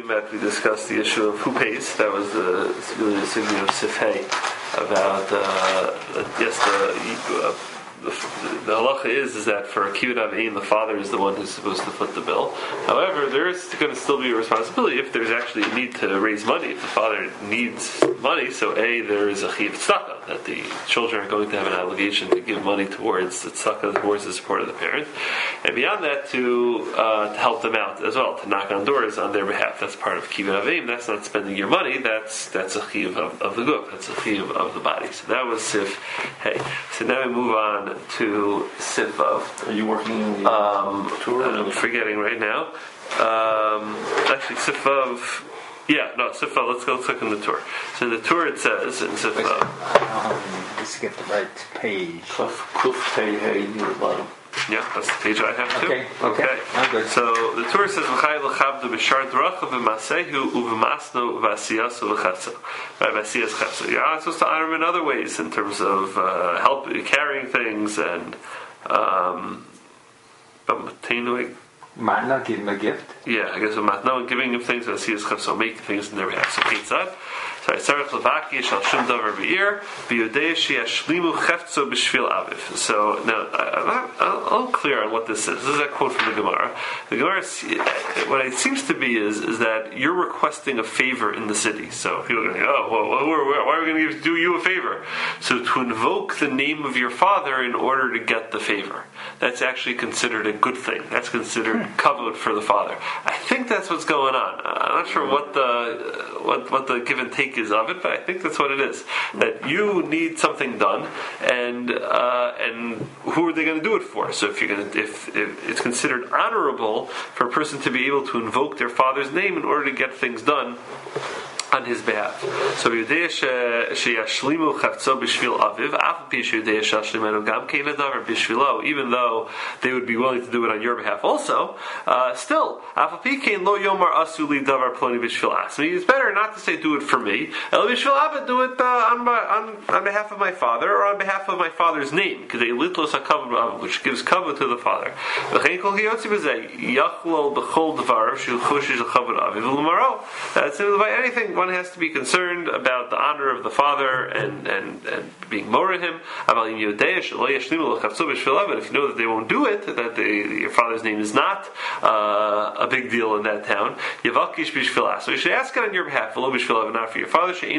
Met, we discussed the issue of who pays. That was really the significance of Sifhei about the halacha is that for a kibbud avim, the father is the one who's supposed to foot the bill. However, there is going to still be a responsibility if there's actually a need to raise money. If the father needs money, so there is a chiyuv tzedakah, that the children are going to have an obligation to give money towards the tzedakah, towards the support of the parent, and beyond that to help them out as well, to knock on doors on their behalf. That's part of kibbud avim. That's not spending your money. That's a chiyuv of the guf. That's a chiyuv of the body. So that was sif. Hey, so now we move on to Sifav. Are you working in the tour? I'm forgetting right now. Actually, Sifav. Yeah, no, Sifav. Let's go click on the tour. So in the tour it says in Sifav. Let's get the right page. Kuf Tei Hey near the bottom. Yeah, that's the page I have too. Okay. I'm good. So the Torah says, "V'chai l'chavdu b'shar d'racha v'masehu uv'masno v'asiyasu v'chatzo." Right, v'asiyas chatzo. You're not supposed to honor him in other ways, in terms of help carrying things and Matna, give him a gift. Yeah, I guess matna, giving him things, v'asiyas chatzo, making things in their behalf. So Ketzad. So now, I'm unclear on what this is. This is a quote from the Gemara. The Gemara, what it seems to be is that you're requesting a favor in the city. So people are going, why are we going to do you a favor? So to invoke the name of your father in order to get the favor, that's actually considered a good thing. That's considered kavod for the father. I think that's what's going on. I'm not sure what the give and take is of it, but I think that's what it is. That you need something done, and who are they going to do it for? So if it's considered honorable for a person to be able to invoke their father's name in order to get things done on his behalf. So even though they would be willing to do it on your behalf also, still, it's better not to say do it for me, do it on behalf of my father or on behalf of my father's name, which gives cover to the father. By anything, one has to be concerned about the honor of the father and being more to him. But if you know that they won't do it, that your father's name is not a big deal in that town, so you should ask it on your behalf, not for your father. Then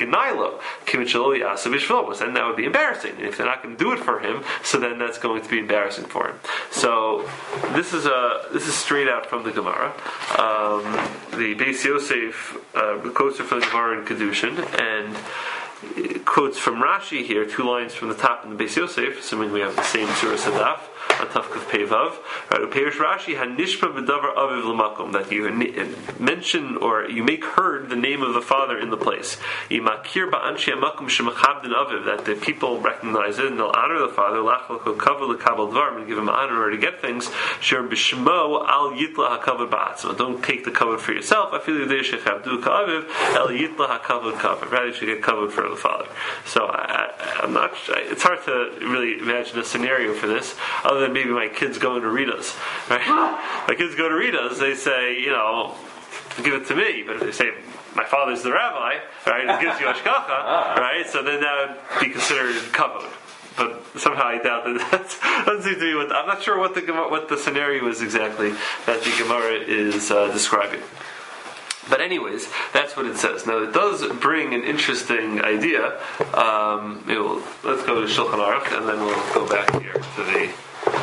that would be embarrassing. And if they're not going to do it for him, so then that's going to be embarrassing for him. So this is straight out from the Gemara. The Beis Yosef quotes it from the Gemara in Kedushin, and quotes from Rashi here, 2 lines from the top in the Beis Yosef, assuming we have the same Surah Sadaf, on Tafkuf Pevav. Uperish Rashi, Hanishma b'davar aviv l'makom, that you mention or you make heard the name of the father in the place. Imakir ba'anshi ha'makom shemachabdin aviv, that the people recognize it and they'll honor the father. Lachal kavod l'kabel dvar, and give him honor in order to get things. Sher b'shmo al yitla ha'kavod ba'atzma. Don't take the kavod for yourself. Afilu yidei shechavdu ka'aviv el yitla ha'kavod kavod. Rather, you should get kavod for the father. So I'm not. It's hard to really imagine a scenario for this, other than maybe my kids going to read us. Right? My kids go to read us. They say, give it to me. But if they say, my father's the rabbi, right? It gives you ashkacha, right? So then that would be considered kavod. But somehow I doubt that doesn't seem to be what. I'm not sure what the scenario is exactly that the Gemara is describing. But anyways, that's what it says. Now it does bring an interesting idea. Let's go to Shulchan Aruch, and then we'll go back here to the.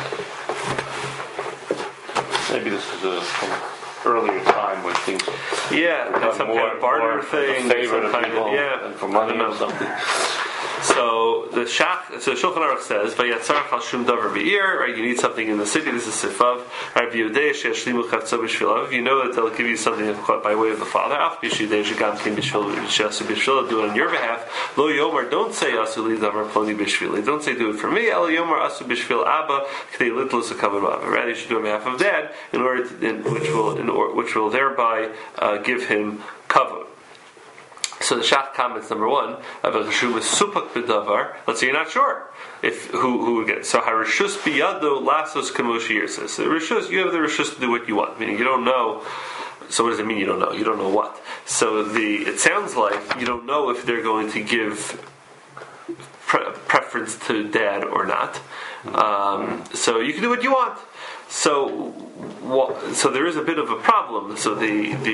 Maybe this is from earlier time when things. Yeah, some kind of barter thing, favor some kind of and for money or something. So Shulchan Aruch says, "Vayatzar chal shum davar be'ir." Right, you need something in the city. This is Sifav. Right, v'yodei she'ashlimu chavtza b'shvilav. You know that they'll give you something by way of the father. Af b'shidei shegam kin b'shvil she'asu b'shvil. Do it on your behalf. Lo yomar. Don't say asu li davar ploni b'shvili. Don't say do it for me. El yomar asu b'shvil abba k'dei litlos hakavod b'abba. Rather, you should do it on behalf of dad, which will thereby give him kavod. So the Shach comments, number 1, let's say you're not sure if who would get it. So harishus biyado lasos kamoshi says. So rishus, you have the rishus to do what you want. Meaning you don't know So what does it mean you don't know? You don't know what? So it sounds like you don't know if they're going to give preference to dad or not. So you can do what you want. So there is a bit of a problem. So here in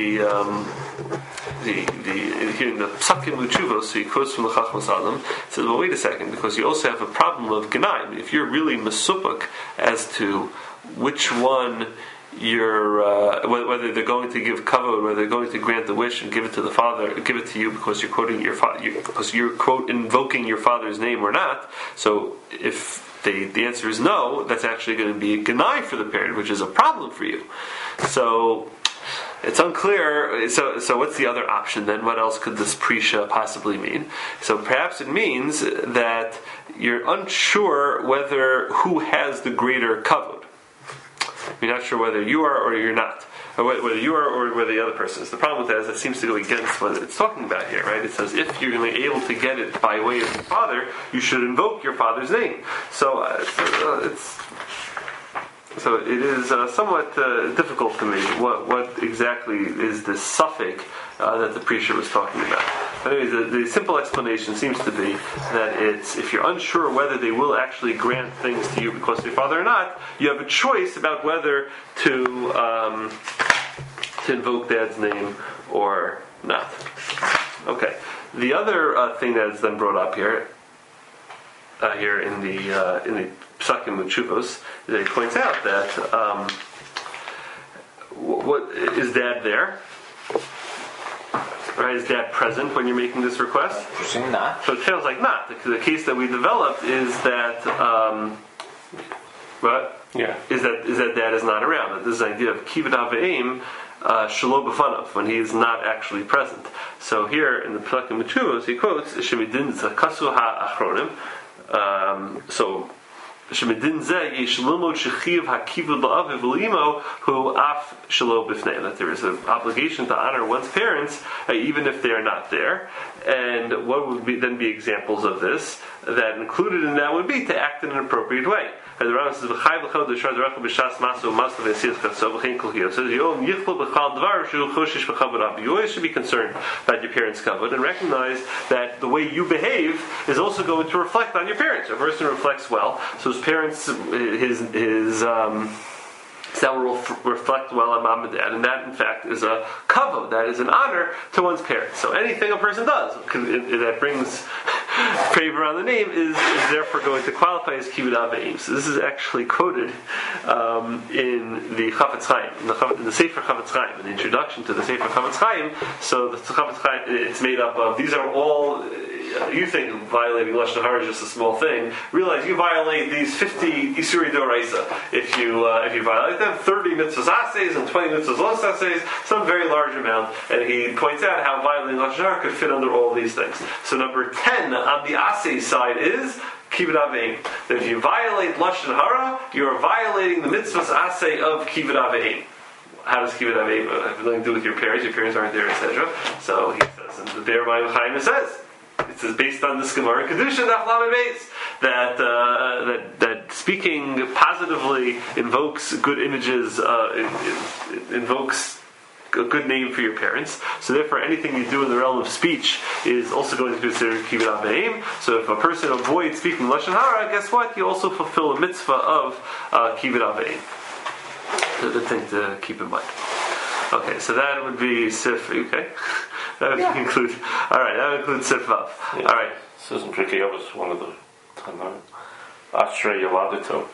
the Psakim L'Tshuvos, so he quotes from the Chachmas Adam, says, well, wait a second, because you also have a problem of Genaim. If you're really mesupuk as to which one whether they're going to give kavod, whether they're going to grant the wish and give it to the father, give it to you because you're quoting your father, because you're quote invoking your father's name or not. So if the answer is no, that's actually going to be a genai for the parent, which is a problem for you. So it's unclear. So what's the other option then? What else could this prisha possibly mean? So perhaps it means that you're unsure who has the greater kavod. You're not sure whether you are or you're not, or whether you are or whether the other person is. The problem with that is it seems to go against what it's talking about here, right? It says if you're going to be able to get it by way of your father, you should invoke your father's name. So it is somewhat difficult to me what exactly is the suffix that the preacher was talking about. Anyways, the simple explanation seems to be that it's if you're unsure whether they will actually grant things to you because of your father or not, you have a choice about whether to invoke dad's name or not. Okay. The other thing that is then brought up here in the Psakim L'Tshuvos, that he points out that what is dad there? Right, is dad present when you're making this request? Presume not. So it sounds like not. The case that we developed is that is that dad is not around. That this idea of kibbud aveim shelo b'fanav, when he is not actually present. So here in the Psakim L'Tshuvos he quotes Shemidin zakasu ha'achronim. So Shemidin zeh yesh limod shechiv hakivud la'aviv v'limo hu af shelo b'fnei. That there is an obligation to honor one's parents even if they are not there. And what would then be examples of this? That included in that would be to act in an appropriate way. The Rambam says, you always should be concerned about your parents' kavod and recognize that the way you behave is also going to reflect on your parents. If a person reflects well, so his parents, that will reflect well on mom and dad, and that in fact is a kavod, that is an honor to one's parents. So anything a person does that brings favor on the name is therefore going to qualify as kibbud aveim. So this is actually quoted in the Chafetz Chaim, in the Sefer Chafetz Chaim, in the introduction to the Sefer Chafetz Chaim. So the Chafetz Chaim, it's made up of, these are all, you think violating Lashon Hara is just a small thing. Realize you violate these 50 Isuri D'Oraisa. If you violate them, 30 mitzvahs ases and 20 mitzvahs los ases, some very large amount. And he points out how violating Lashon Hara could fit under all these things. So number 10 on the ase side is kibbud aveim. That if you violate Lashon Hara, you are violating the mitzvahs ase of kibbud aveim. How does kibbud aveim have nothing to do with your parents? Your parents aren't there, etc. So he says, and the Be'er Mayim Chaim says, it says based on this Gemara Kedusha Daf Lamed Beis that speaking positively invokes good images, invokes a good name for your parents. So therefore, anything you do in the realm of speech is also going to be considered kibbud aveim. So if a person avoids speaking Lashon Hara, guess what? You also fulfill a mitzvah of kibbud aveim. The thing to keep in mind. Okay, so that would be Sif. Okay. That would include. All right, that would include Sif Vav. Yeah. All right. This is in Pirkei Avos, one of the Tanakh. Ashrei Yoladeto.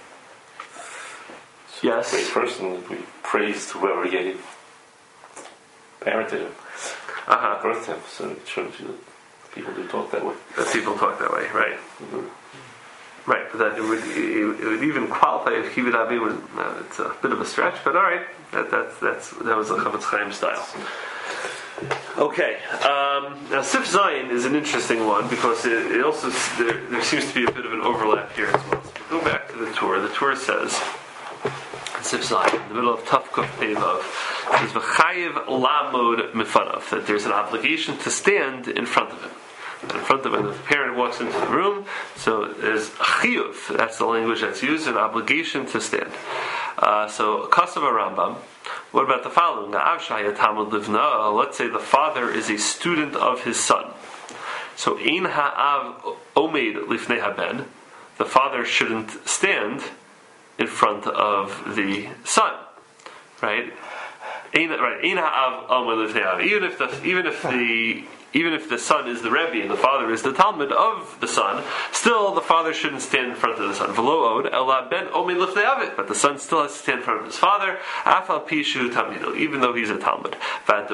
Yes. Great person. We praised whoever gave parented him, birthed him. So it shows you that people do talk that way. That people talk that way, right? Mm-hmm. Right, but that it would even qualify if kibbud aveim. It's a bit of a stretch, but all right. That was a Chafetz Chaim style. Okay, now Sif Zayin is an interesting one because it also there seems to be a bit of an overlap here as well. So go back to the Torah. The Torah says Sif Zayin in the middle of Tav Kuf Pei Vav says v'chayiv lamod mifanav, that there's an obligation to stand in front of him. And in front of him, if the parent walks into the room, so there's chiyuv. That's the language that's used, an obligation to stand. So Kasav Rambam. What about the following? Let's say the father is a student of his son. So ein ha'av omed lifnei haben. The father shouldn't stand in front of the son, right? Ein ha'av omed lifnei haben. Even if the son is the Rebbe and the father is the Talmud of the son, still the father shouldn't stand in front of the son. But the son still has to stand in front of his father, even though he's a Talmud. That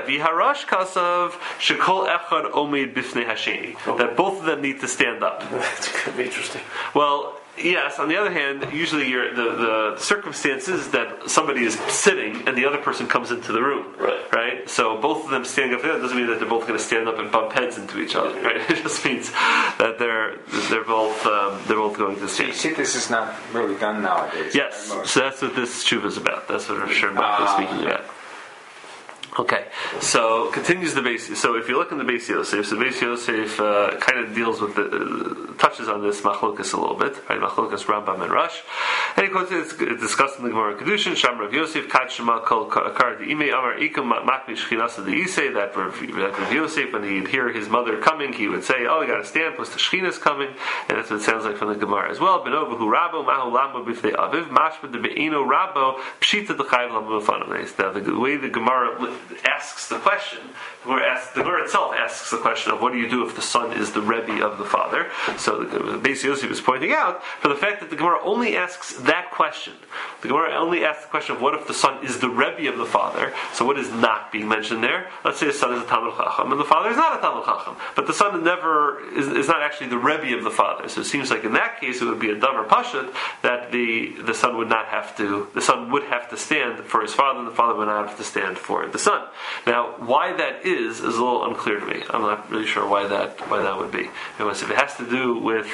both of them need to stand up. That's going to be interesting. Well, yes, on the other hand, usually the circumstance is that somebody is sitting and the other person comes into the room. Right? So both of them standing up there doesn't mean that they're both going to stand up and bump heads into each other. Right? It just means that they're both going to stand. See, this is not really done nowadays. Yes, so that's what this tshuva is about. That's what Rav Shernbach is speaking about. Okay, so continues the base. So if you look in the Beis Yosef, so Beis Yosef kind of deals with touches on this machlokas a little bit, right? Machlokas Rambam and Rush, and he quotes it's discussed in the Gemara Kedushin. Sham Rav Yosef Kad Shema Kol Kar Di'imei Amar Ikum Makmi Shchinasa De'isei. That Rav Yosef, when he'd hear his mother coming, he would say, "Oh, you got to stand, plus the Shechina's coming," and that's what it sounds like from the Gemara as well. Benovahu Rabo Mahu Lamo B'fnei Aviv Mashma De Be'ino Rabo Pshita D'Chayv Lamo B'Fanav. Now the way the Gemara asks the question, the Gemara itself asks the question of what do you do if the son is the Rebbe of the father. So the Beis Yosef is pointing out for the fact that the Gemara only asks that question. The Gemara only asks the question of what if the son is the Rebbe of the father. So what is not being mentioned there? Let's say the son is a Talmud Chacham and the father is not a Talmud Chacham, but the son never is not actually the Rebbe of the father. So it seems like in that case it would be a davar pashut that the son would not have to. The son would have to stand for his father, and the father would not have to stand for the son. Now, why that is a little unclear to me. I'm not really sure why that would be. If it has to do with,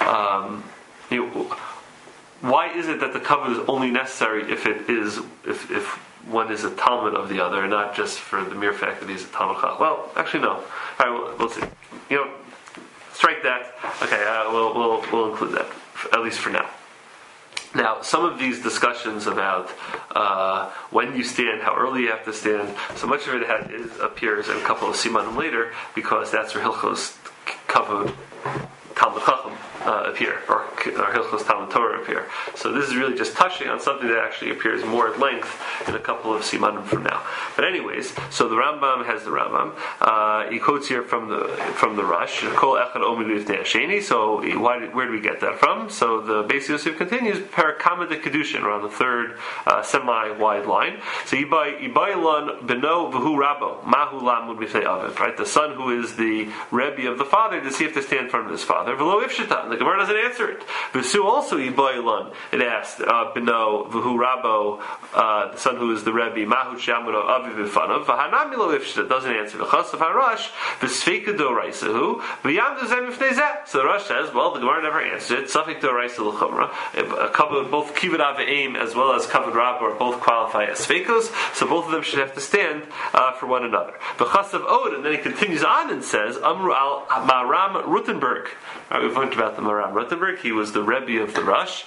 why is it that the covenant is only necessary if one is a Talmud of the other, and not just for the mere fact that he's a Talmud Chacham? Well, actually, no. All right, we'll see. Strike that. Okay, we'll include that at least for now. Now, some of these discussions about when you stand, how early you have to stand, so much of it appears in a couple of simanim later, because that's where Hilchos Kavod Talmud Chacham appear, or Hilchos Talmud Torah appear. So this is really just touching on something that actually appears more at length in a couple of simanim from now. But anyways, so the Rambam has the Rambam. He quotes here from the Rush. Kol echad omed lifnei hasheni. So where do we get that from? So the Beis Yosef continues per kama de kedushin, around the third semi-wide line. So Yibaylan beno v'hu rabo mahu lamud b'fnei aviv. Right, the son who is the Rebbe of the father, does he have to stand in front of his father? V'lo ifshita. The Gemara doesn't answer it. V'su also Yibaylan. It asked beno v'hu rabo, the son who is the Rebbe mahu shamud aviv b'fanav. V'hanami lo ifshita. Doesn't answer. V'chasav harash v'sfeika doraisahu v'yamdu zeh b'fnei zeh. So the Rush says, well, the Gemara never answered it. Safek doraisa l'chumra. Both kivud aveim as well as kavod rab are both qualify as feikos, so both of them should have to stand for one another. V'chasav od, and then he continues on and says, Amru al Maram Rutenberg. We've learned about the Maram Rutenberg. He was the Rebbe of the Rush.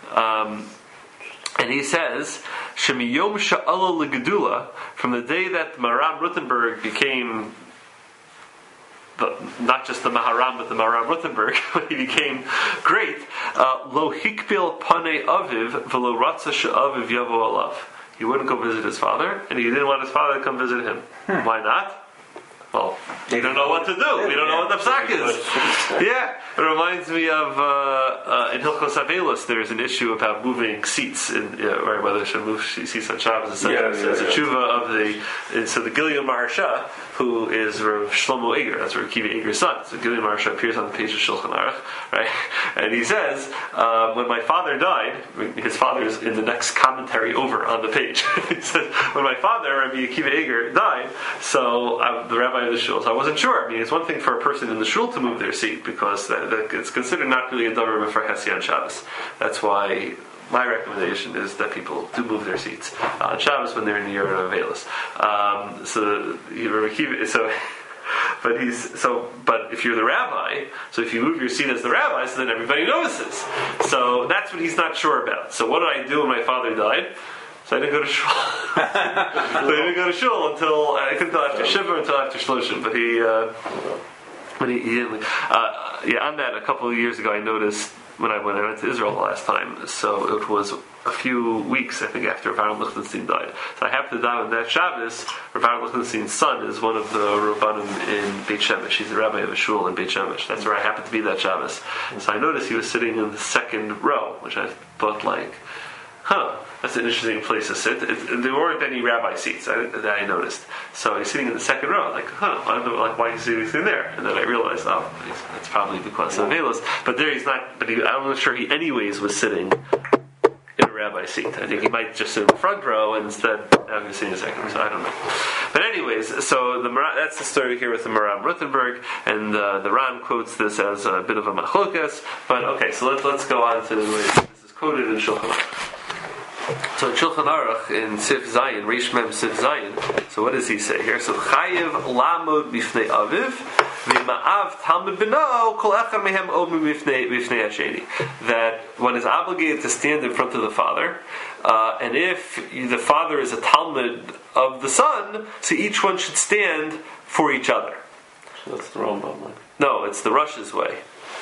And he says, Shemiyom sha'ala l'gedula, from the day that Maram Rutenberg became not just the Maharam, but the Maram Rutenberg, when he became great, lo hikpil pane aviv v'lo ratza she'aviv yavo alav. He wouldn't go visit his father, and he didn't want his father to come visit him. Why not? Well, we don't know what to do. We don't know what the psak is. Yeah, it reminds me of in Hilchos Avelos. There's an issue about moving seats, or whether they should move seats on Shabbos. It's a tshuva of so the Gilead Maharsha, who is Rav Shlomo Eger. That's Rav Kiva Eger's son. So Gilead Maharsha appears on the page of Shulchan Aruch, right? And he says, when my father died, his father is in the next commentary over on the page. He says, when my father, Rabbi Akiva Eger, died, so the rabbi of the shul. So I wasn't sure. I mean, it's one thing for a person in the shul to move their seat because it's considered not really a davar for Hesi on Shabbos. That's why my recommendation is that people do move their seats on Shabbos when they're in the year of Avelis. But if you're the rabbi, so if you move your seat as the rabbi, so then everybody notices. So that's what he's not sure about. So what did I do when my father died? So I didn't go to shul. So I didn't go to shul until I couldn't go after Shiva until after Shloshim. But he didn't. On that, a couple of years ago, I noticed when I went to Israel the last time. So it was a few weeks, I think, after Rav Aaron Lichtenstein died. So I happened to die on that Shabbos. Rav Aaron Lichtenstein's son is one of the Rabbanim in Beit Shemesh. He's the rabbi of a shul in Beit Shemesh. That's where I happened to be that Shabbos. So I noticed he was sitting in the second row, which I thought that's an interesting place to sit. There weren't any rabbi seats that I noticed. So he's sitting in the second row, I don't know, why he's sitting there. And then I realized, that's probably because of Avelis. But there he's not. But I'm not sure he anyways was sitting in a rabbi seat. I think he might just sit in the front row and instead now he's sitting in the second row. So I don't know. But anyways, so that's the story here with the Maram Rothenberg, and the Ran quotes this as a bit of a machlokas. But okay, so let's go on to the way this is quoted in Shulchan Aruch. So in Shulchan Aruch in Sif Zayin, Reish Mem Sif Zayin. So what does he say here? So Chayev Lamod Bifnei Aviv V'Ma'av Talmud B'no Kol Echad Mehem Omer Bifnei Hasheni. That one is obligated to stand in front of the father, and if the father is a Talmud of the son, so each one should stand for each other. So that's the Rambam way. No, it's the Rush's way.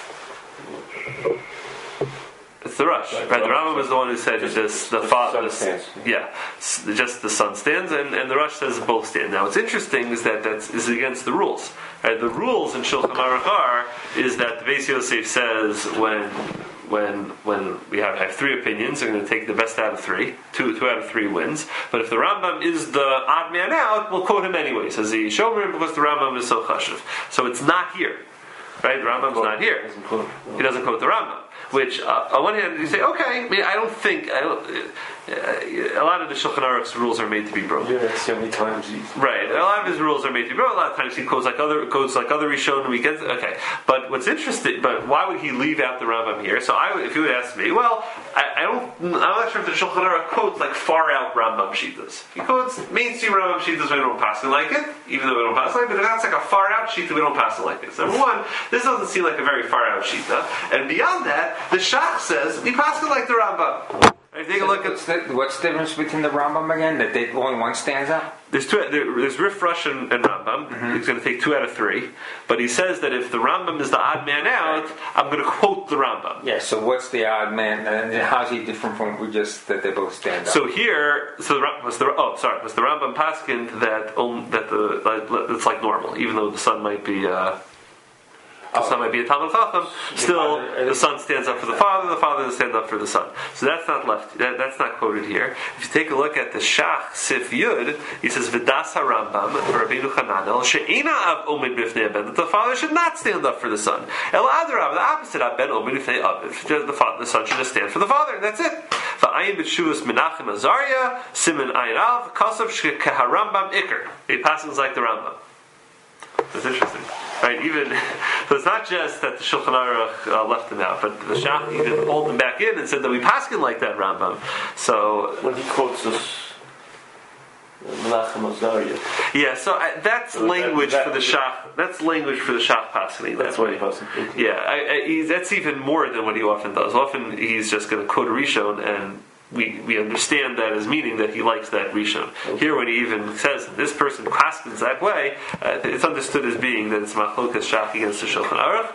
It's the Rush, right? The Rambam is the one who said just the father, just the son stands, and the Rush says both stand. Now, what's interesting is that is against the rules. Right? The rules in Shulchan Aruch is that the Beis Yosef says when we have three opinions, we're going to take the best out of three. Two out of three wins. But if the Rambam is the odd man out, we'll quote him anyway. Says the Shomer because the Rambam is so chashuv. So it's not here, right? The Rambam's not here. He doesn't quote the Rambam. Which, on one hand, you say, okay, a lot of the Shulchan Aruch's rules are made to be broken. Yeah, so many times. Right, a lot of his rules are made to be broken. A lot of times he quotes like other Rishonim weekends. Okay, but what's interesting, but why would he leave out the Rambam here? So if you would ask me, well, I'm not sure if the Shulchan Aruch quotes like far out Rambam Shitas. He quotes mainstream Rambam Shitas we don't pass it like it, even though we don't pass it like it, but that's like a far out Shita we don't pass it like it. So number one, this doesn't seem like a very far out Shita, and beyond that, the Shach says we pass it like the Rambam. Right, take a look at what's the difference between the Rambam again? That only one stands out. There's Rif Rush and Rambam. Mm-hmm. He's going to take 2 out of 3, but he says that if the Rambam is the odd man out, I'm going to quote the Rambam. Yeah. So what's the odd man? And how's he different from that they both stand out? So here, was the Rambam paskin that it's like normal, even though the son might be. The son might be a Talmud Chacham. Still, the son stands up for the father stands up for the son. So that's not left. That's not quoted here. If you take a look at the Shach Sif Yud, he says V'das HaRambam Rabbeinu Chananel She'ena Av Omid B'fnei Aben, that the father should not stand up for the son. El Adrab, the opposite, Aben Omid B'fnei Aviv. The son should just stand for the father, and that's it. V'ayin B'tshuvas Menachem Azariah Simen Ayin Av Kasav KeHaRambam Iker. He passes like the Rambam. That's interesting. Right, so it's not just that the Shulchan Aruch left him out, but the Shach even pulled him back in and said that we paskin like that Rambam. So when he quotes this Menachem Azariah, so that's language for the Shach. That's language for the Shach paskening. That's what he passes. Yeah, that's even more than what he often does. Often he's just going to quote a Rishon and. We understand that as meaning that he likes that Rishon. Here, when he even says this person paskins that way, it's understood as being that it's machlokas Shach against the Shulchan Aruch.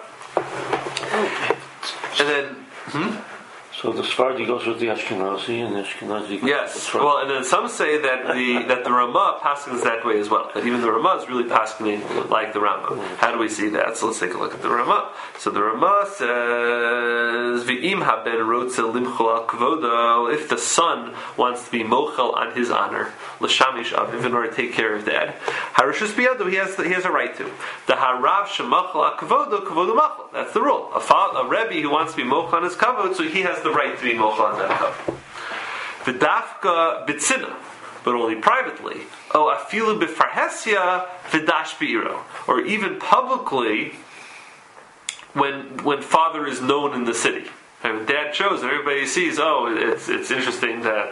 And then, So the Sephardi goes with the Ashkenazi, and the Ashkenazi goes yes. Well, and then some say that the Ramah paskins that way as well. That even the Ramah is really paskining like the Rambam. How do we see that? So let's take a look at the Ramah. So the Ramah says, "V'im haben rotze limchol al kvodo." If the son wants to be mochel on his honor, l'shamish aviv, in order to take care of dad, harishus biyado, he has a right to. The harav shemachel al kvodo machel. That's the rule. A rebbe who wants to be mochel on his kavod, so he has the right to be mochel on that kavod. V'dafka bitzina, but only privately. Oh, afilu b'farhesia v'dash beiro, or even publicly when father is known in the city. And when dad shows and everybody sees, it's interesting that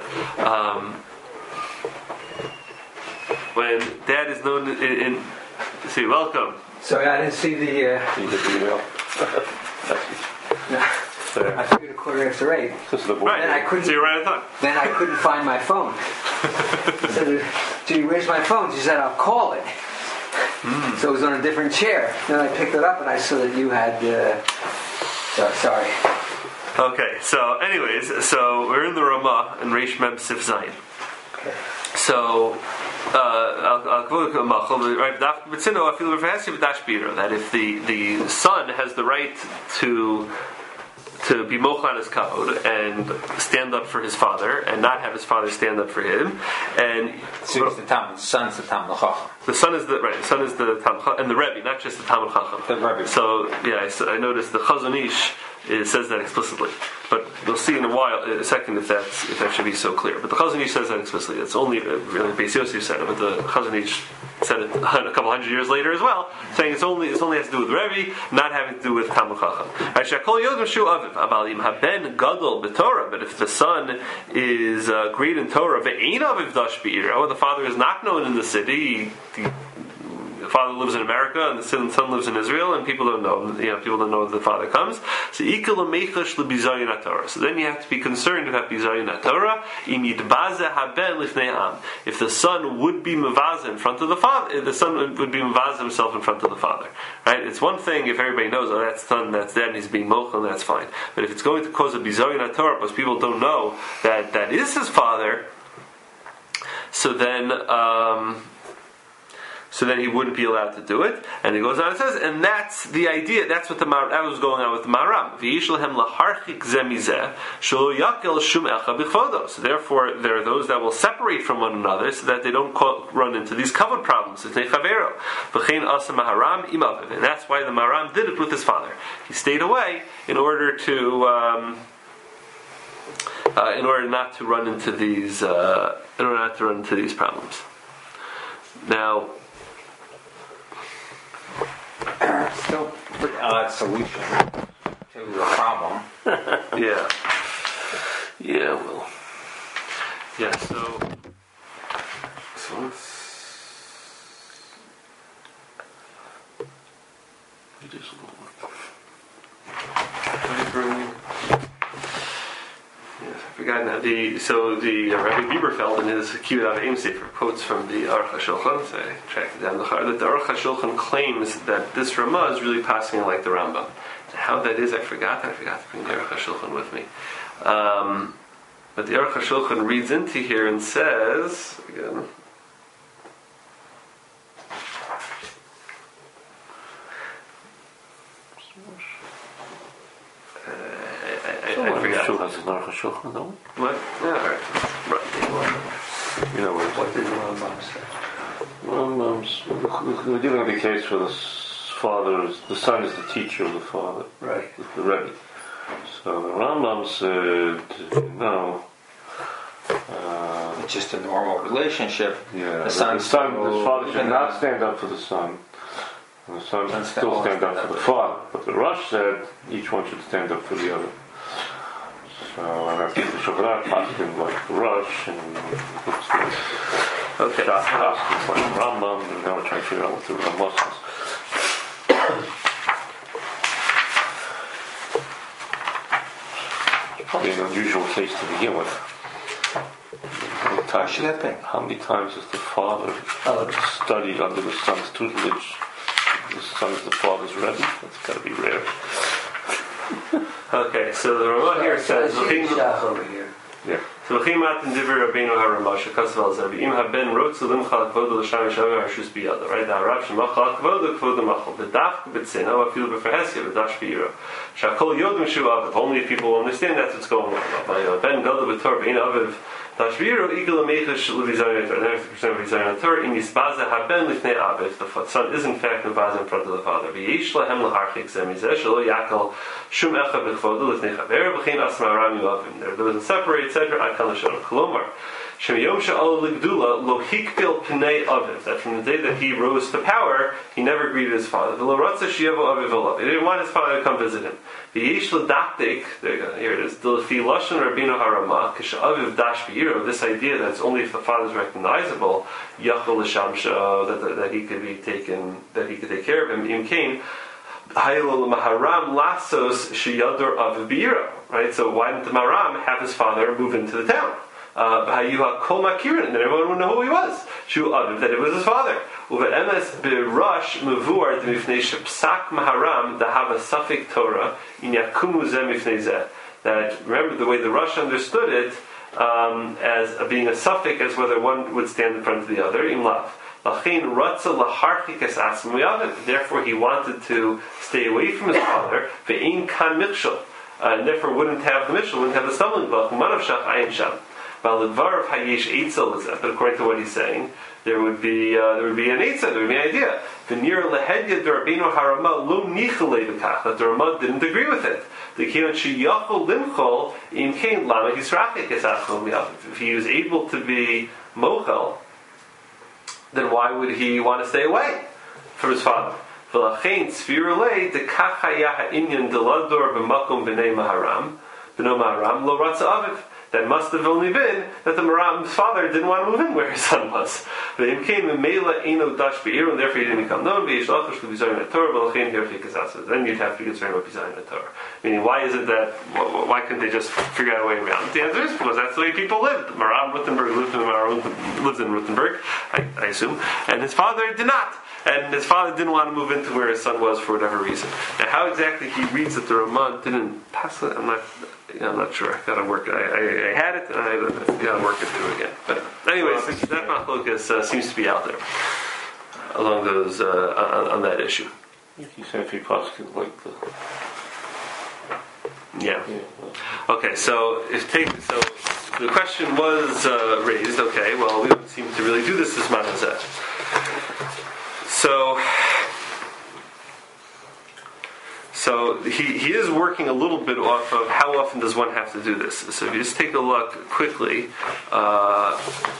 when dad is known in see, welcome. Sorry, I didn't see the. I figured 8:15. Right. Then I couldn't. So you're right on time. Then I couldn't find my phone. I said, "Gee, where's my phone?" She said, "I'll call it." So it was on a different chair. Then I picked it up and I saw that you had. Sorry. Okay. So, anyways, so we're in the Ramah in Reish Mem Sif Zayin. Okay. So. That if the son has the right to be mochel on his kavod and stand up for his father and not have his father stand up for him, and so the son's the Talmud Chacham. The son is the Talmud Chacham, and the Rebbe, not just the Talmud Chacham. The Rebbe. So I noticed the Chazon Ish says that explicitly, but we'll see in a second if that should be so clear. But the Chazon Ish says that explicitly. It's only really Beis Yosef said it, but the Chazon Ish said it a couple hundred years later as well, saying it only has to do with Rebbe, not having to do with Talmud Chacham. But if the son is great in Torah, the father is not known in the city. The father lives in America and the son lives in Israel, and people don't know. People don't know that the father comes. So then you have to be concerned about bizayin Torah. If the son would be mevazeh in front of the father, the son would be mevazeh himself in front of the father. Right? It's one thing if everybody knows, that son, that's dead, and he's being mochel, that's fine. But if it's going to cause a bizayin Torah because people don't know that is his father, so then he wouldn't be allowed to do it. And he goes on and says, and that's the idea. That's what that was going on with the Maram. So therefore, there are those that will separate from one another so that they don't run into these kavod problems. And that's why the Maram did it with his father. He stayed away in order not to run into these problems. Now, still pretty odd solution to the problem. Yeah. Well. Yeah. So let's. It is a little Yes, I forgot now. The Rabbi Bieberfeld in his Kibbutz Aim Sefer quotes from the Aruch HaShulchan. So I tracked it down that the Aruch HaShulchan claims that this Ramah is really passing like the Rambam. How that is, I forgot to bring the Aruch HaShulchan with me. But the Aruch HaShulchan reads into here and says again. I forgot. Sure has an Aruch HaShulchan, no? What? Yeah, all right. You know what did the Rambam say? We're dealing with the case where the father, the son is the teacher of the father, right? The Rebbe. So the Rambam said, it's just a normal relationship. Yeah, the father should not stand up for the son. And the son should still stand up for the father. But the Rosh said each one should stand up for the other. So and that's the Shulchan Aruch Paskin like the Rosh, and looks like Shas Paskin like the Rambam, and now we're trying to figure out what the Rambam says. It's probably an unusual case to begin with. How many times has the father studied under the son's tutelage? The son is the father's Rebbe. That's got to be rare. Okay, so the Ramah here says, over here. Yeah. So v'chimat in divrei Rabbeinu HaRamah shekasav al zavi im haben rotzu limcha kvodo l'sham yishavu harshus biyado. Right now, Rav shemachal kvodo machal v'dafk b'tzina v'afilu b'ferhesia v'dash b'yiro. Shakol yodim shu aviv. Only if people understand that's what's going on. Ben gadol b'tor b'in aviv dash b'yiro igel amechish l'vizayin ator. 90% of vizayin ator in yisbaza haben lifnei aviv. The son is in fact mevaza in front of the father. V'yesh lahem l'harchik zemizeh shelo yakal shum echa b'kvodo l'fnei chaver v'chein asma aram yuavim. There doesn't separate, etc. Kolomar. Shemiyom she'al ligdula lo hikpil pnei aviv. That from the day that he rose to power, he never greeted his father. V'lo ratza sheyevo aviv olav. He didn't want his father to come visit him. V'yesh l'daktik. There you go. Here it is. D'lefi lashon Rabbeinu HaRamah kisha aviv dash b'yiro. This idea that it's only if the father is recognizable, yachol l'shamsha, that he could be taken, that he could take care of him. Im kain. Hayol Maharam Lasos Shiyador of Beira. Right? So why didn't the Maharam have his father move into the town? Hayuha Kol Makirin, and everyone would know who he was. Shu Aviv, that it was his father. Uve'emes B'Rush Mevuar D'Mifnei Shepsak Maharam Dahava Safik Torah In Yakumu Zeh Mifnei Zeh. That, remember, the way the Rush understood it, as being a suffix, as whether one would stand in front of the other, in love. Therefore, he wanted to stay away from his father, and therefore wouldn't have the Mishal, wouldn't have the stumbling block. But according to what he's saying, there would be an eitzah, there would be an idea. That the Ramah didn't agree with it. If he was able to be mochel, then why would he want to stay away from his father? That must have only been that the Maram's father didn't want to move in where his son was. And therefore he didn't become known. Then you'd have to be concerned about Torah. Meaning, why is it that, why couldn't they just figure out a way around? The answer is because that's the way people lived. Maram Ruthenberg lived in Ruthenberg, I assume, and his father did not. And his father didn't want to move into where his son was for whatever reason. Now, how exactly he reads that the Ramah didn't pass it, I'm not sure. I gotta work. I had it, and I gotta work it through again. But anyways, that machlokas seems to be out there along those on that issue. He said if he possibly like the. Yeah. Okay. So the question was raised. Okay. Well, we don't seem to really do this as manazet. So he is working a little bit off of how often does one have to do this. So if you just take a look quickly, a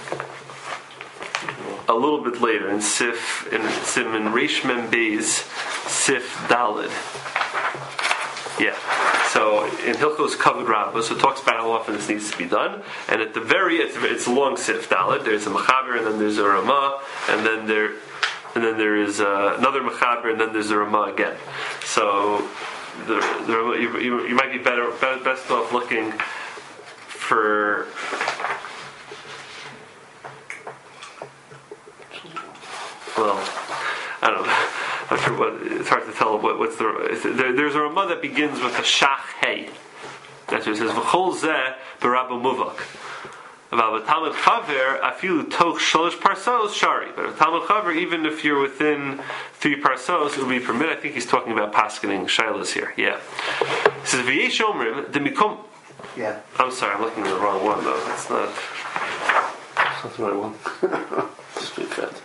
little bit later in Siman Reish Mem Beis Sif Dalid. Yeah. So in Hilchos Kavod Rabbah, so it talks about how often this needs to be done, and at the it's a long Sif Dalid. There's a Mechaber, and then there's a Ramah, and then there is another Mechaber, and then there's a Ramah again. So you might be best off looking for. Well, I don't know. I'm not sure it's hard to tell what's there's a Ramah that begins with a Shach Hey. That's what it says. V'chol zeh b'Rabba Muvak. About Talmud Chaver, afilu toch shalosh parsos shari. But Talmud Chaver, even if you're within 3 parsos, it will be permitted. I think he's talking about paskening shilas here. Yeah. He says v'yesh omrim demikom. Yeah. I'm sorry, I'm looking at the wrong one though. That's not the right one. Street fat.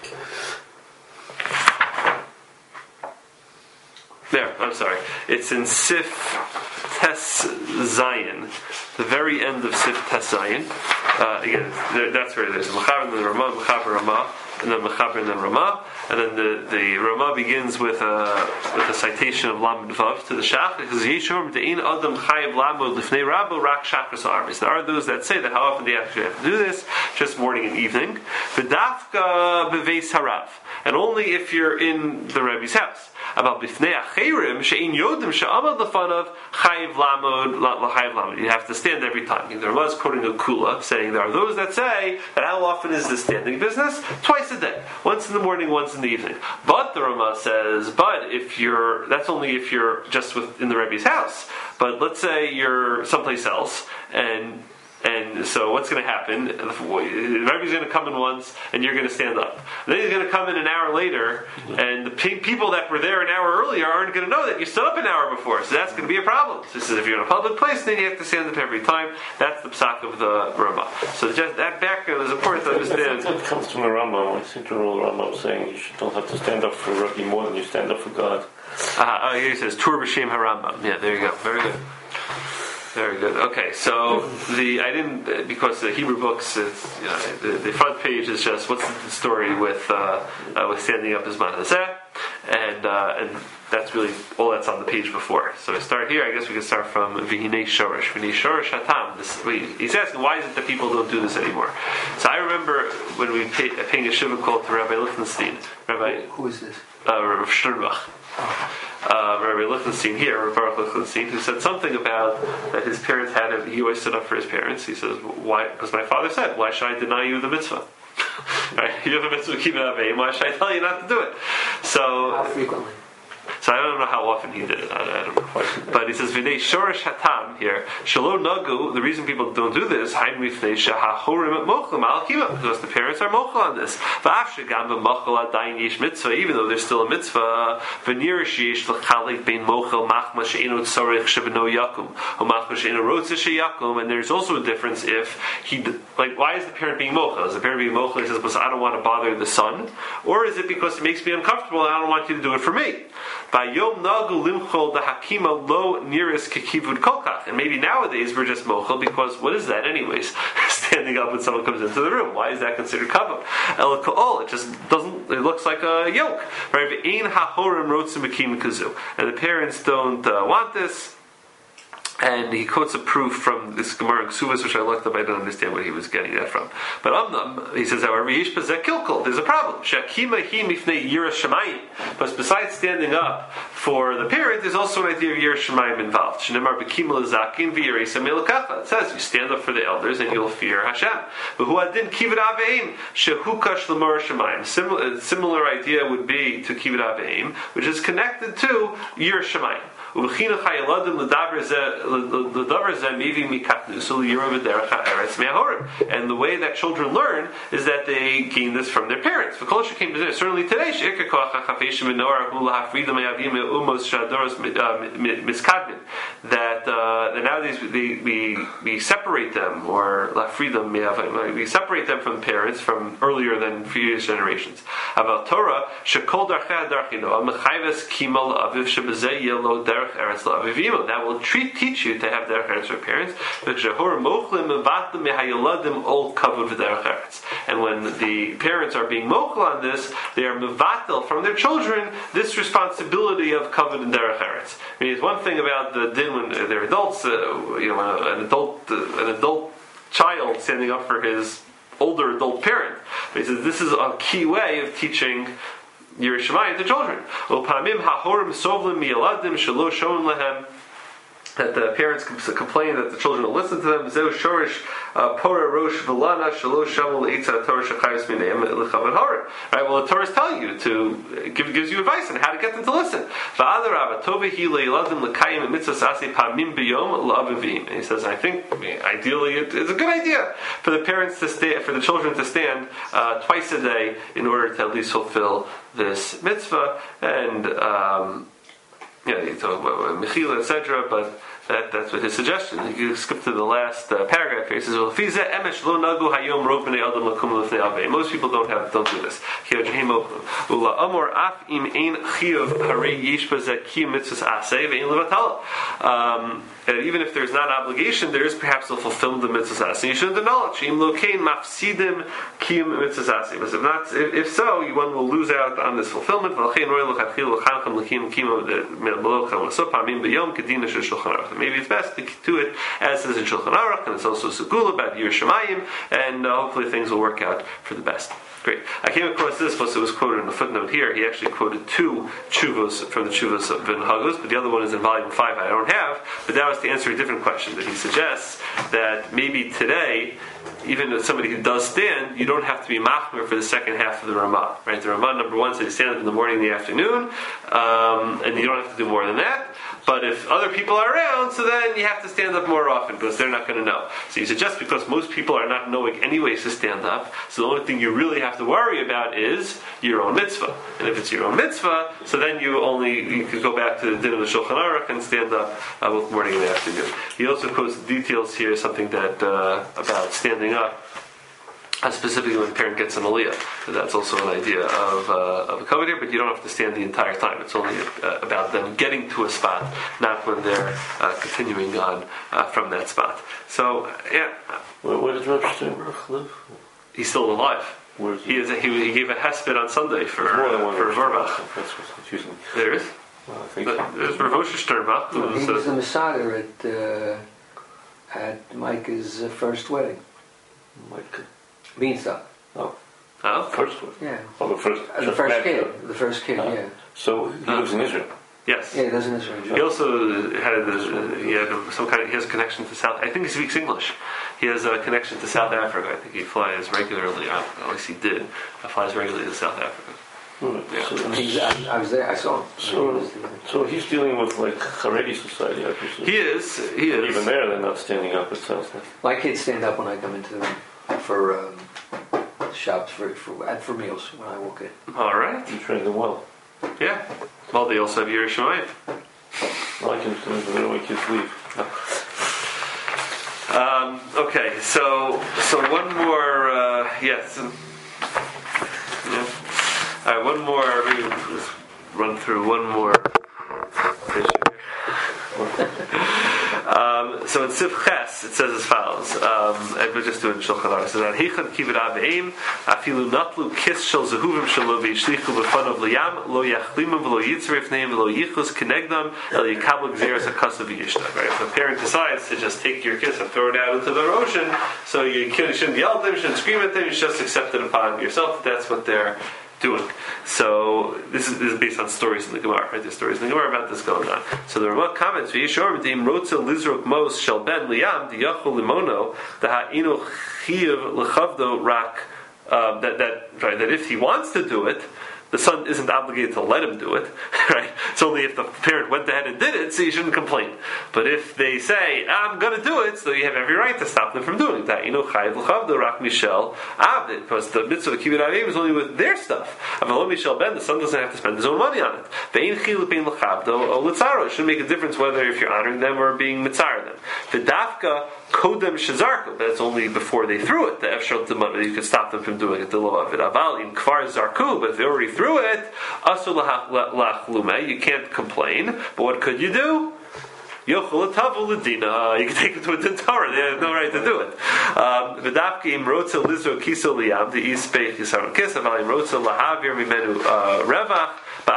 There. I'm sorry. It's in Sif Tes Zayin, the very end of Sif Tes Zayin. Again, that's where it is. Mechaber and then Ramah, Mechaber Ramah, and then Mechaber and then Ramah, and then the Ramah begins with a citation of Lamed Vav to the Shach. It says Yeshom Dein Adam Chayiv Lamod Lifnei Rabbo Rak Shachris Arvis. There are those that say that how often do you actually have to do this? Just morning and evening. V'dafka Beveis Harav, and only if you're in the Rebbe's house. About Bifnei Acherim Shein Yodim She'amad Lefanav Chayiv Lamod LaChayiv Lamod. You have to stand every time. There was quoting a Kula saying there are those that say that how often is this standing business? Twice a day, once in the morning, once in the evening. But the Ramah says, that's only if you're just in the Rebbe's house. But let's say you're someplace else, and so what's going to happen? The Rebbe's going to come in once, and you're going to stand up. And then he's going to come in an hour later, and the people that were there an hour earlier aren't going to know that you stood up an hour before. So that's going to be a problem. So this is if you're in a public place, then you have to stand up every time. That's the psak of the Ramah. So just that background is important to understand. It comes from the Rambam. I seem to rule the Rambam saying you don't have to stand up for Rabbi more than you stand up for God. Here he says Tur b'Shem HaRambam. Yeah, there you go. Very good. Very good. Okay, so because the Hebrew books, the front page is just what's the story with standing up as manazeh, and that's really all that's on the page before. So I start here. I guess we can start from V'hinei Shorish. V'hinei Shorish Hatam. He's asking, why is it that people don't do this anymore? So I remember when we paying a shiva call to Rabbi Lichtenstein. Who is this? Rabbi Sternbach. Rabbi Lichtenstein here, Rabbi Baruch Lichtenstein, who said something about that his parents he always stood up for his parents. He says, why? Because my father said, why should I deny you the mitzvah? Right? You have a mitzvah to keep it aveim. Why should I tell you not to do it? So how frequently? So I don't know how often he did it. I don't know. But he says, "V'nei shorish hatam" here. Shelo nagu. The reason people don't do this, because the parents are mochel on this. Even though there's still a mitzvah, and there's also a difference if why is the parent being mochel? Is the parent being mochel? He says, because I don't want to bother the son, or is it because it makes me uncomfortable and I don't want you to do it for me? And maybe nowadays we're just mochel because what is that anyways? Standing up when someone comes into the room. Why is that considered kavod? It just doesn't. It looks like a yoke, right? And the parents don't want this. And he quotes a proof from this Gemara in Ksuvas, which I looked up. I don't understand where he was getting that from. But he says, however, there's a problem. But besides standing up for the parent, there's also an idea of Yiras Shamayim involved. It says you stand up for the elders and you'll fear Hashem. Similar idea would be to Kibbud Aveim, which is connected to Yiras Shamayim. And the way that children learn is that they gain this from their parents. Certainly today, that nowadays we separate them, or we separate them from the parents from earlier than previous generations. About Torah, that will teach you to have derech eretz for parents. And when the parents are being mochel on this, they are mevatel from their children this responsibility of kavod and derech eretz. I mean, it's one thing about the din when they're adults. An adult child standing up for his older adult parent. But he says this is a key way of teaching Yiras Shamayim to children. That the parents complain that the children don't listen to them. Right? Well, the Torah is telling you gives you advice on how to get them to listen. And he says, I think ideally it's a good idea for the parents to stand, for the children to stand twice a day in order to at least fulfill this mitzvah. And you talk about mechila, etc. But that's what his suggestion. You skip to the last paragraph here. He says, most people don't do this. And even if there's not an obligation, there is perhaps a fulfillment of mitzvah. So you shouldn't acknowledge. If so, one will lose out on this fulfillment. Maybe it's best to do it as is in Shulchan Aruch, and it's also Segula about Yiras Shamayim, and hopefully things will work out for the best. Great. I came across this because it was quoted in the footnote here. He actually quoted two tshuvos from the tshuvos of Ben Hagos, but the other one is in volume 5 I don't have, but that was to answer a different question, that he suggests that maybe today, even as somebody who does stand, you don't have to be machmer for the second half of the Ramah. Right? The Ramah, number one, says you stand up in the morning and the afternoon, and you don't have to do more than that. But if other people are around, so then you have to stand up more often because they're not going to know. So you suggest because most people are not knowing anyways to stand up, so the only thing you really have to worry about is your own mitzvah. And if it's your own mitzvah, so then you could go back to the din of the Shulchan Aruch and stand up both morning and afternoon. He also quotes the details here, something that about standing up. Specifically when a parent gets an aliyah. So that's also an idea of a kavod here, but you don't have to stand the entire time. It's only about them getting to a spot, not when they're continuing on from that spot. So, yeah. Where does Rav Sternbach live? He's still alive. Where's He gave a hesped on Sunday for more than one Verbach. That's what's confusing me. There is. I think so. There's Rav Moshe Sternbach. He was the Masada at Micah's first wedding. Like, Beanstalk. oh, Oh, first one. Yeah. Oh, the first. The first kid. The first kid, yeah. So he lives in Israel. yes. Yeah, he doesn't Israel. He also had some kind of. He has a connection to South. I think he speaks English. He has a connection to South Africa. I think he flies regularly. At least he did. Flies regularly to South Africa. Right. Yeah. I was there. I saw him. So he's dealing with like Haredi society, I presume. He is. Even there, they're not standing up. It sounds like. My kids stand up when I come into the room for shops for meals when I walk in. All right. You train them well. Yeah. Well, they also have Yerusha Shemayim. I can when my kids leave. Okay, so one more. Yes. Yeah. All right, one more. Maybe we'll just run through one more issue here. So in Siv Ches, it says as follows. And we're just doing Shulchan Aruch. It says, "Hichan kivud aveim, afilu natlu kis shel zehuvim shelo v'yishlichu b'fanav liyam, lo yachlimim v'lo yitzrif neim v'lo yichus kenegdam el yikabel gzeres hakasav v'yishtag." Right? If a parent decides to just take your kids and throw it out into the ocean, so you shouldn't yell at them, you shouldn't scream at them, you should just accept it upon yourself that that's what they're doing. So this is based on stories in the Gemara, right? There's stories in the Gemara about this going on. So the Ramah comments, "V'yishor b'dim rotzel lizrok mos shel ben liyam diyachol limono daha'inu chiyav lechavdo rak." That if he wants to do it, the son isn't obligated to let him do it, right? It's only if the parent went ahead and did it, so you shouldn't complain. But if they say, "I'm going to do it," so you have every right to stop them from doing that. Chayiv l'chavdo rak mishel avdid, because the mitzvah of kibbud avim is only with their stuff. Avalo mishel ben, the son doesn't have to spend his own money on it. Ve'in chiluk bein l'chavdo o l'tzaro. It shouldn't make a difference whether if you're honoring them or being mitzar them. V'dafka kodem shezarko, but it's only before they threw it. The efshel demana, you can stop them from doing it. The law of it. Aval im kvar zarku, but if they already threw it, asul lach you can't complain. But what could you do? Yochel tavu l'dina. You can take it to a din Torah. They have no right to do it. V'dafki im rotzel lizro kiso liyam the ispei chisaron kis aval im rotzel lahavir mimenu revach.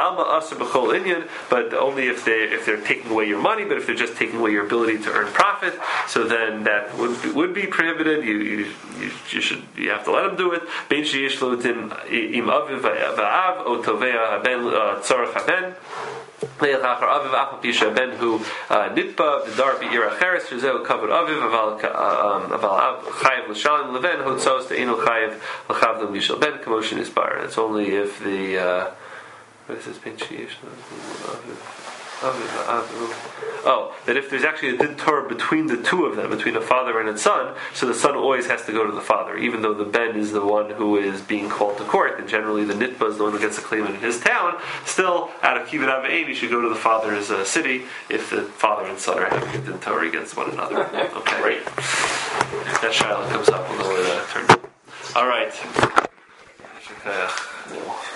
But only if they're taking away your money. But if they're just taking away your ability to earn profit, so then that would be prohibited. You have to let them do it. Ben sheyesh lo din im aviv va'av o tovea haben tzarach haben. Le'achar aviv achapisha ben hu nitba v'dar be'ir acheres v'zeu kavod aviv aval av chayiv l'shalim leven hotzos te'inu chayiv l'chavdom yishal ben commotion is bar. It's only if the this is that if there's actually a din Torah between the two of them, between a father and a son, so the son always has to go to the father, even though the ben is the one who is being called to court, and generally the nitba is the one who gets the claim in his town. Still, out of kibbud avim, you should go to the father's city if the father and son are having a din Torah against one another. Okay, great. That shiloh comes up, we'll know where that turned. All right.